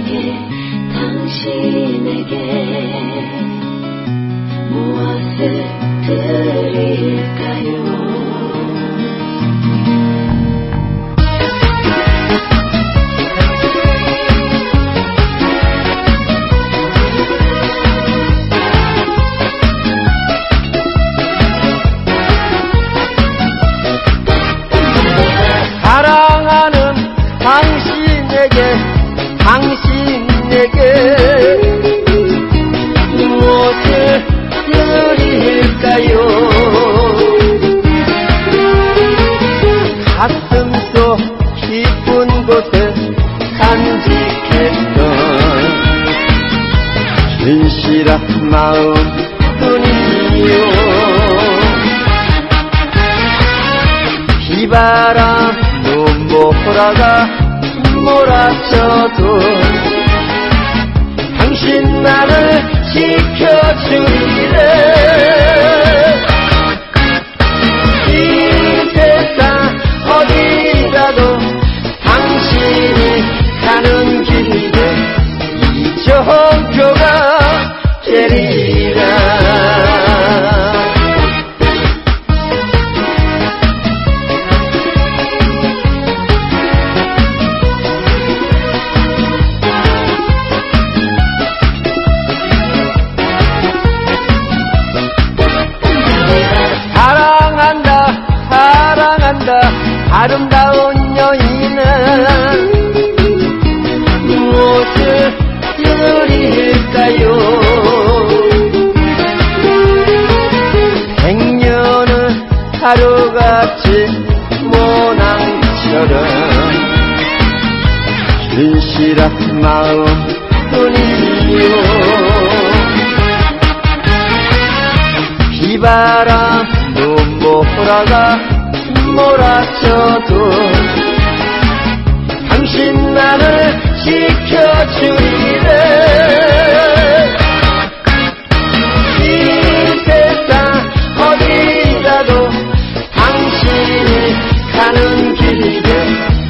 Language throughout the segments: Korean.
당신에게 무엇을 드릴까요? 사랑하는 당신에게 무엇을 드릴까요? 가슴속 깊은 곳에 간직했던 진실한 마음뿐이요. 비바람 눈보라가 몰아쳐도 당신 나를 지켜주리래. 이 세상 어디라도 당신이 가는 길에 이정표가 되리라. 아름다운 여인은 무엇을 드릴까요? 100년은 하루같이 모낭처럼 진실한 마음뿐이요. 비바람 눈보라가 몰아쳐도 당신 나를 지켜주리래. 이 세상 어디라도 당신이 가는 길에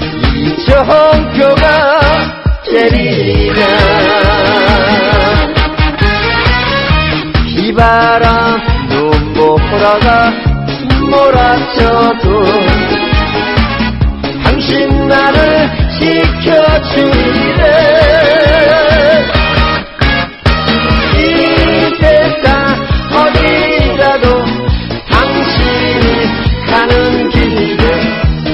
이정표가 되리라. 비바람 눈보라가 몰아쳐도 당신 나를 지켜주리래. 이 세상 어디라도 당신이 가는 길에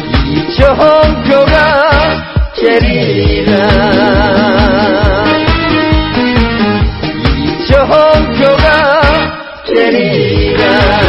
이정표가 되리라. 이정표가 되리라.